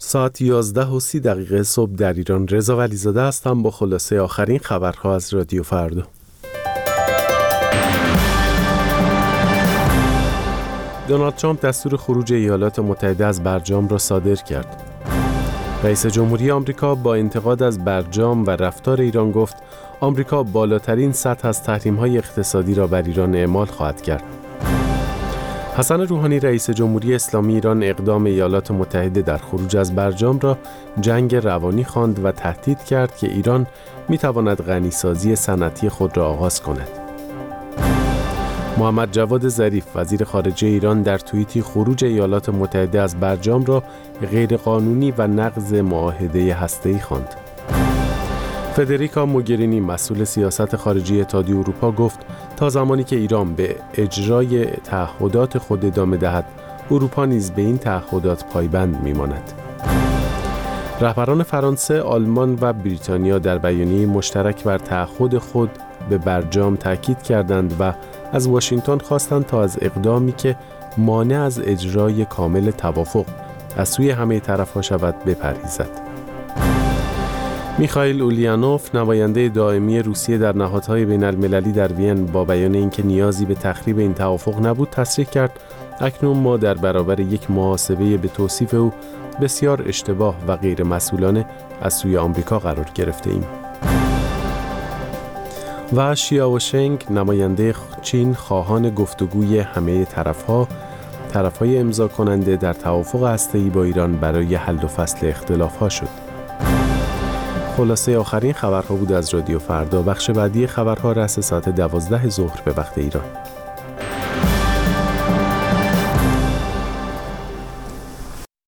ساعت 11:30 صبح در ایران. رضا ولیزاده هستم با خلاصه آخرین خبرها از رادیو فردا. دونالد ترامپ دستور خروج ایالات متحده از برجام را صادر کرد. رئیس جمهوری آمریکا با انتقاد از برجام و رفتار ایران گفت آمریکا بالاترین سطح از تحریم‌های اقتصادی را بر ایران اعمال خواهد کرد. حسن روحانی رئیس جمهوری اسلامی ایران اقدام ایالات متحده در خروج از برجام را جنگ روانی خواند و تهدید کرد که ایران می‌تواند غنیسازی صنعتی خود را آغاز کند. محمد جواد ظریف وزیر خارجه ایران در توییتی خروج ایالات متحده از برجام را غیرقانونی و نقض معاهده هسته‌ای خواند. فدریکا موگرینی مسئول سیاست خارجی اتحادیه اروپا گفت تا زمانی که ایران به اجرای تعهدات خود ادامه دهد، اروپا نیز به این تعهدات پایبند می‌ماند. رهبران فرانسه، آلمان و بریتانیا در بیانیه مشترک بر تعهد خود به برجام تاکید کردند و از واشنگتن خواستند تا از اقدامی که مانع از اجرای کامل توافق از سوی همه طرف‌ها شود بپرهیزد. میخائیل اولیانوف نماینده دائمی روسیه در نهادهای بین‌المللی در وین با بیان اینکه نیازی به تخریب این توافق نبود تصریح کرد اکنون ما در برابر یک محاسبه به توصیف او بسیار اشتباه و غیر مسئولانه از سوی آمریکا قرار گرفته ایم. و شیائوشنگ نماینده چین خواهان گفتگوی همه طرف‌های امضا کننده در توافق هسته‌ای با ایران برای حل و فصل اختلاف‌ها شد. خلاصه آخرین خبرها بود از رادیو فردا. بخش بعدی خبرها رأس ساعت 12 ظهر به وقت ایران.